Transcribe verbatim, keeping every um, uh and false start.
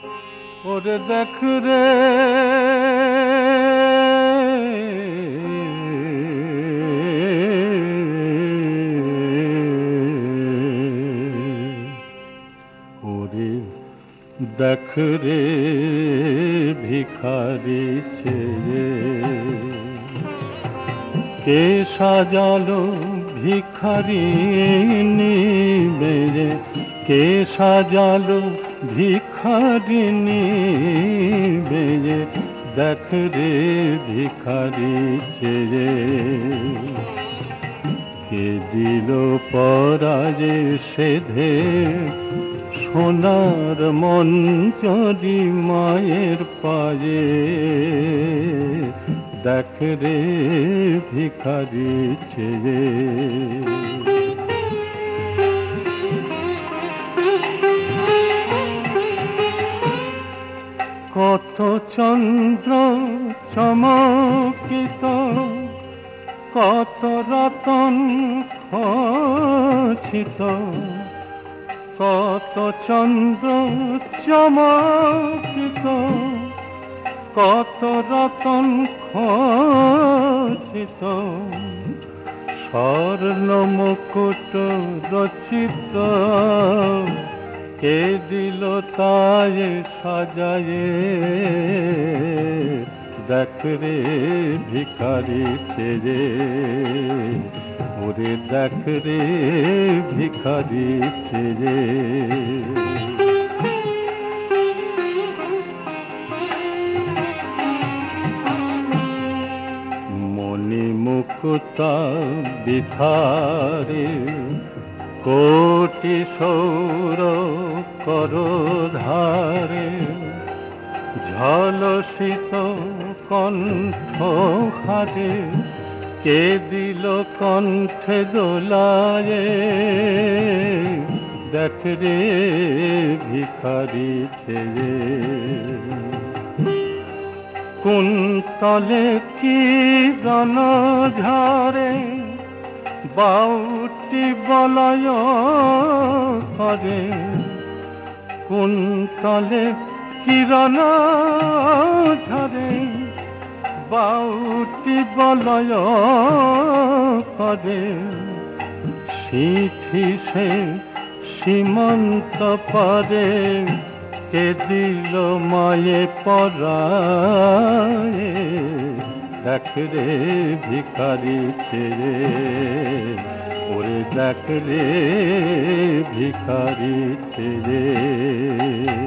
ওরে দেখ রে ওরে দেখ রে ভিখারি ছেলে কে সাজালো ভিখারিনী বেজে কে সাজালো ভিখারিনী বেজে দেখ রে ভিখারি ছেলে কে দিল পরাজে সেধে সোনার মঞ্জরি মায়ের পায়ে দেখ রে ভিখারি ছেলে কত চন্দ্র চমকিত কত রতন খচিত কত চন্দ্র চমকিত কত রতন খচিত স্বর্ণ মুকুট রচিত কে দিল তায়ে সাজায়ে দেখ রে ভিখারি ছেলে ওরে দেখ রে ভিখারি ছেলে মণি মুকুতা বিখারে কোটি সৌর করধারে ঝলসিত কণ্ঠ হারে কে দিল কণ্ঠে দোলায়ে দেখ রে ভিখারি ছেলে কুন্তলে কি জন ঝরে বাউটি বলয় করে কুন্তলে কিরণ ঝরে বাউটি বলয় করে সিথি সে সীমন্ত পরে কে দিল মায়ে পরায়ে দেখ রে ভিখারি ছেলে ওরে দেখ রে ভিখারি ছেলে।